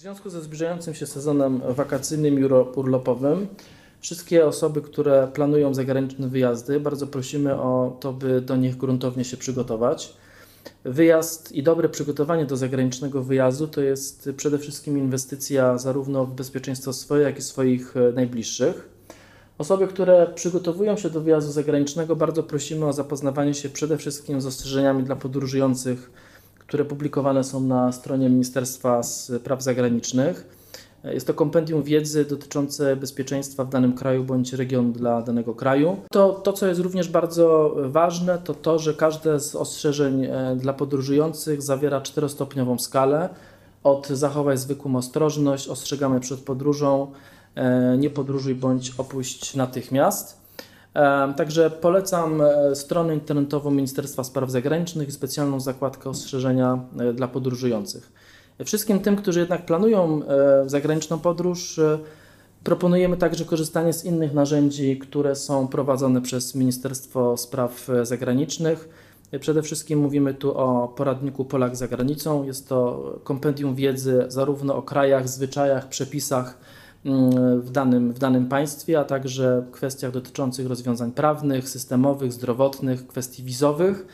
związku ze zbliżającym się sezonem wakacyjnym i urlopowym wszystkie osoby, które planują zagraniczne wyjazdy, bardzo prosimy o to, by do nich gruntownie się przygotować. Wyjazd i dobre przygotowanie do zagranicznego wyjazdu to jest przede wszystkim inwestycja zarówno w bezpieczeństwo swoje, jak i swoich najbliższych. Osoby, które przygotowują się do wyjazdu zagranicznego, bardzo prosimy o zapoznawanie się przede wszystkim z ostrzeżeniami dla podróżujących, które publikowane są na stronie Ministerstwa Spraw Zagranicznych. Jest to kompendium wiedzy dotyczące bezpieczeństwa w danym kraju bądź regionu dla danego kraju. To, co jest również bardzo ważne, to to, że każde z ostrzeżeń dla podróżujących zawiera 4-stopniową skalę. Od zachowaj zwykłą ostrożność, ostrzegamy przed podróżą, nie podróżuj bądź opuść natychmiast. Także polecam stronę internetową Ministerstwa Spraw Zagranicznych i specjalną zakładkę ostrzeżenia dla podróżujących. Wszystkim tym, którzy jednak planują zagraniczną podróż, proponujemy także korzystanie z innych narzędzi, które są prowadzone przez Ministerstwo Spraw Zagranicznych. Przede wszystkim mówimy tu o poradniku Polak za granicą. Jest to kompendium wiedzy zarówno o krajach, zwyczajach, przepisach w danym państwie, a także kwestiach dotyczących rozwiązań prawnych, systemowych, zdrowotnych, kwestii wizowych.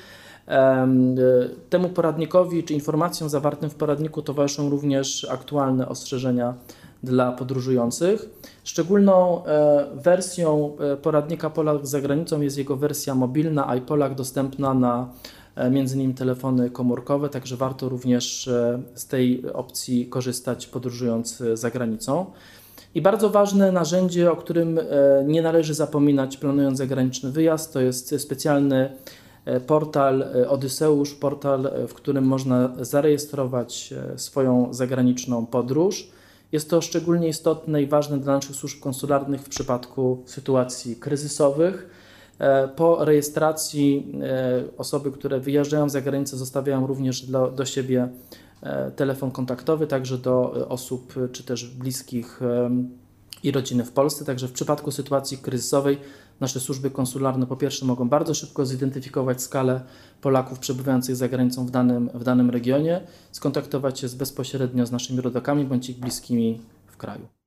Temu poradnikowi czy informacjom zawartym w poradniku towarzyszą również aktualne ostrzeżenia dla podróżujących. Szczególną wersją poradnika Polak za granicą jest jego wersja mobilna iPolak, dostępna na m.in. telefony komórkowe, także warto również z tej opcji korzystać, podróżując za granicą. I bardzo ważne narzędzie, o którym nie należy zapominać, planując zagraniczny wyjazd, to jest specjalny portal Odyseusz, portal, w którym można zarejestrować swoją zagraniczną podróż. Jest to szczególnie istotne i ważne dla naszych służb konsularnych w przypadku sytuacji kryzysowych. Po rejestracji osoby, które wyjeżdżają za granicę, zostawiają również do siebie telefon kontaktowy, także do osób czy też bliskich i rodziny w Polsce. Także w przypadku sytuacji kryzysowej nasze służby konsularne po pierwsze mogą bardzo szybko zidentyfikować skalę Polaków przebywających za granicą w danym regionie, skontaktować się bezpośrednio z naszymi rodakami bądź ich bliskimi w kraju.